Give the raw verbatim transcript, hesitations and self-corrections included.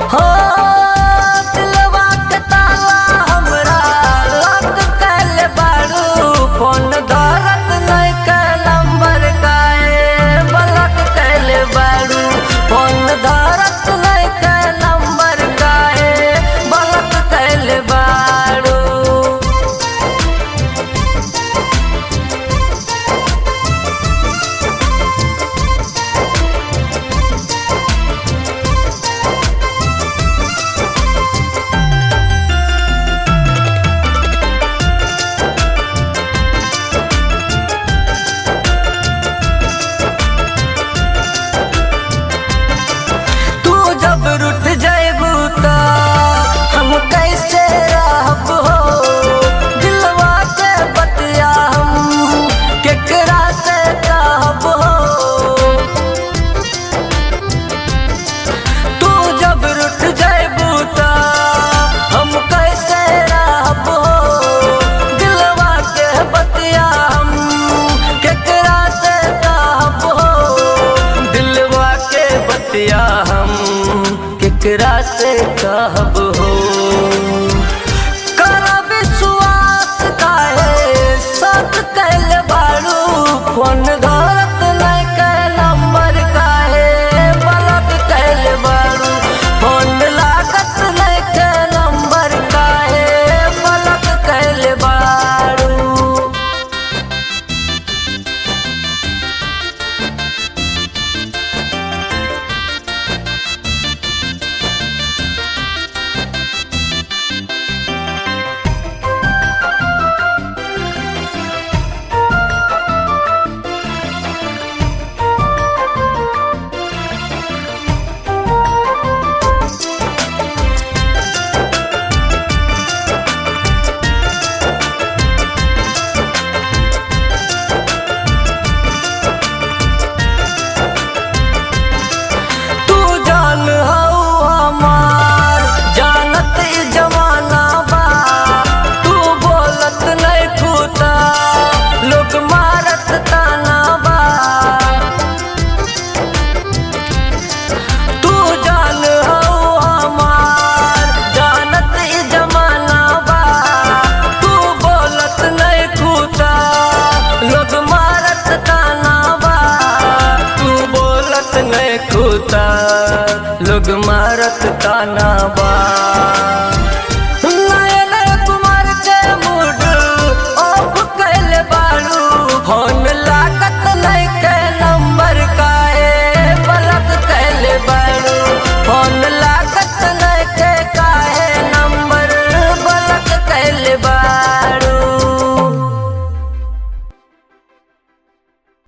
हो दिलवा के ताला हमरा लॉक कैले बारू फोन धरत नहीं के नंबर काहे ब्लॉक कैले बारू फोन धरत नहीं के नंबर काहे ब्लॉक कैले बारू। जब रुठ जाएबू तो हम कैसे रहब हो दिलवा के बतिया हम केकरा से कहब हो। तू जब रुठ जाएबू तो हम कैसे रहब हो दिलवा के बतिया हम केकरा से कहब हो दिलवा के बतिया हम केकरा से कहब हो। कर विश्वास काहे सब कैले बारू फोन धरत नहीं के नंबर काहे ब्लॉक कैले बारू फोन लागत नहीं के नंबर काहे ब्लॉक कैले बारू। लोग मारत ताना बा।